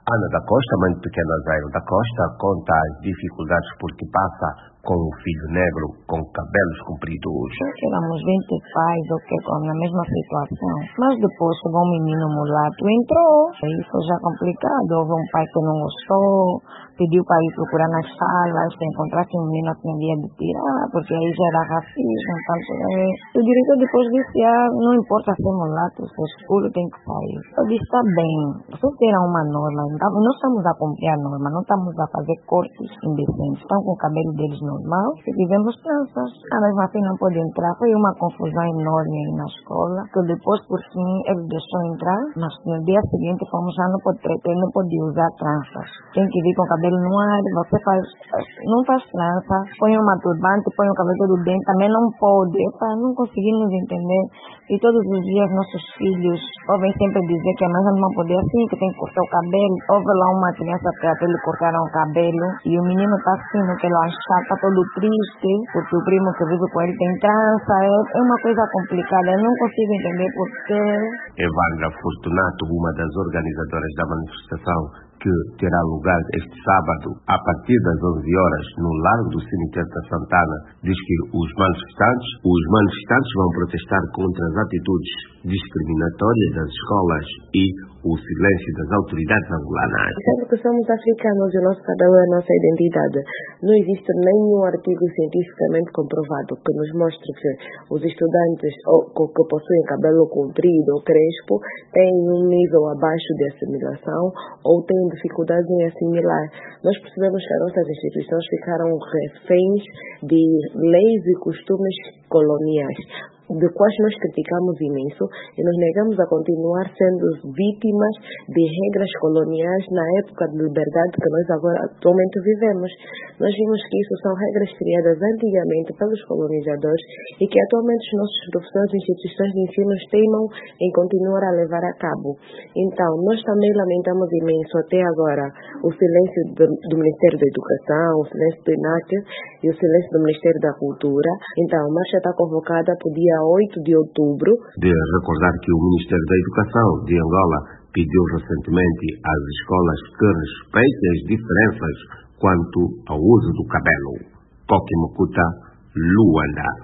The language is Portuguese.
Ana da Costa, mãe de pequena Zairo da Costa, conta as dificuldades porque passa com o filho negro com cabelos compridos. Éramos 20 pais, na mesma situação. Mas depois chegou um menino mulato, entrou. Aí foi já complicado. Houve um pai que não gostou, pediu para ir procurar nas salas, se encontrasse um menino atendia de tirar, porque aí já era racismo. Então, o diretor depois disse, não importa ser mulato, se é escuro tem que sair. Eu disse, está bem, vocês terão uma norma, não estamos a cumprir a norma, não estamos a fazer cortes indecentes, estão com o cabelo deles normal, se tivemos tranças. Mesmo assim não pode entrar, foi uma confusão enorme aí na escola, que depois por fim ele deixou entrar, mas no dia seguinte fomos já não pode usar tranças, tem que vir com o cabelo no ar, você não faz trança, põe uma turbante, põe o cabelo todo dentro, também não pode, não conseguimos entender, e todos os dias nossos filhos ouvem sempre dizer que a mãe não pode assim, que tem que cortar o cabelo. Houve lá uma criança que até lhe cortaram o cabelo e o menino está assim, naquela chapa, todo triste, porque o primo que vive com ele tem trança, é uma coisa complicada, eu não consigo entender porquê. Evandra Fortunato, uma das organizadoras da manifestação, que terá lugar este sábado a partir das 11 horas no Largo do Cemitério da Santana, diz que os manifestantes vão protestar contra as atitudes discriminatórias das escolas e o silêncio das autoridades angolanas. Sendo que somos africanos e o nosso cada um é a nossa identidade, não existe nenhum artigo cientificamente comprovado que nos mostre que os estudantes que possuem cabelo comprido ou crespo têm um nível abaixo de assimilação ou têm dificuldades em assimilar. Nós percebemos que as nossas instituições ficaram reféns de leis e costumes coloniais, de quais nós criticamos imenso e nos negamos a continuar sendo vítimas de regras coloniais na época de liberdade que nós agora atualmente vivemos. Nós vimos que isso são regras criadas antigamente pelos colonizadores e que atualmente os nossos professores e instituições de ensino teimam em continuar a levar a cabo. Então, nós também lamentamos imenso até agora o silêncio do Ministério da Educação, o silêncio do INAC e o silêncio do Ministério da Cultura. Então, a marcha está convocada para o dia 8 de outubro. De recordar que o Ministério da Educação de Angola pediu recentemente às escolas que respeitem as diferenças quanto ao uso do cabelo. Pokémocuta, Luanda.